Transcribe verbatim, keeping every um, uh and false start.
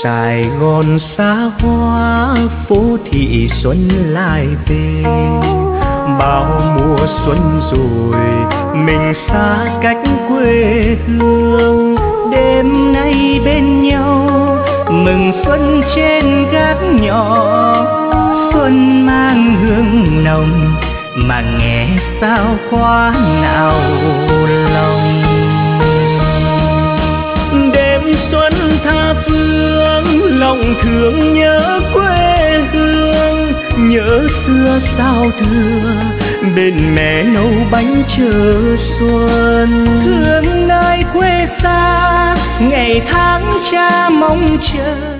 Sài Gòn xa hoa, phố thị xuân lại về. Bao mùa xuân rồi mình xa cách quê hương, đêm nay bên nhau mừng xuân trên gác nhỏ. Xuân mang hương nồng mà nghe sao quá nào lòng. Đêm xuân tha phương lòng thương nhớ quê hương, nhớ xưa sao thưa bên mẹ nấu bánh chờ xuân. Thương nơi quê xa ngày tháng cha mong chờ,